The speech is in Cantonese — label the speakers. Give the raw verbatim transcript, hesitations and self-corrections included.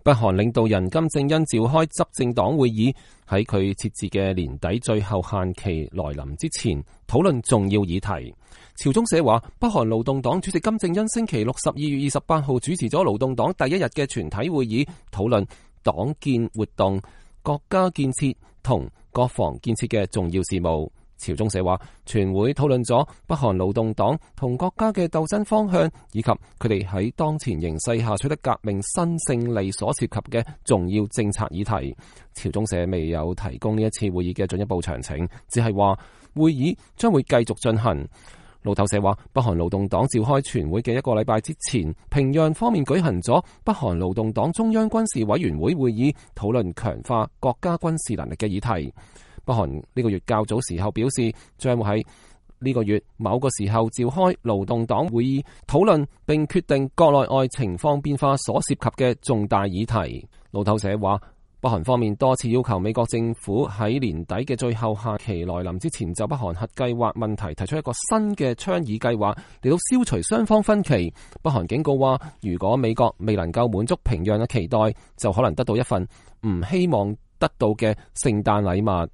Speaker 1: 北韓領導人金正恩召開執政黨會議，喺佢設置嘅年底最後限期來臨之前，討論重要議題。朝中社話，北韓勞動黨主席金正恩星期六十二月二十八號主持咗勞動黨第一日嘅全體會議，討論黨建活動、國家建設同國防建設嘅重要事務。朝中社話，全會討論咗北韓勞動黨同國家嘅鬥爭方向，以及佢哋喺當前形勢下取得革命新勝利所涉及嘅重要政策議題。朝中社未有提供呢一次會議嘅進一步詳情，只係話會議將會繼續進行。路透社話，北韓勞動黨召開全會嘅一個禮拜之前，平壤方面舉行咗北韓勞動黨中央軍事委員會會議，討論強化國家軍事能力嘅議題。北韓呢個月較早時候表示，將會喺呢個月某個時候召開勞動黨會議，討論並決定國內外情況變化所涉及嘅重大議題。路透社話，北韓方面多次要求美國政府喺年底嘅最後限期來臨之前，就北韓核計劃問題提出一個新嘅倡議計劃，嚟到消除雙方分歧。北韓警告話，如果美國未能夠滿足平壤嘅期待，就可能得到一份唔希望得到嘅聖誕禮物。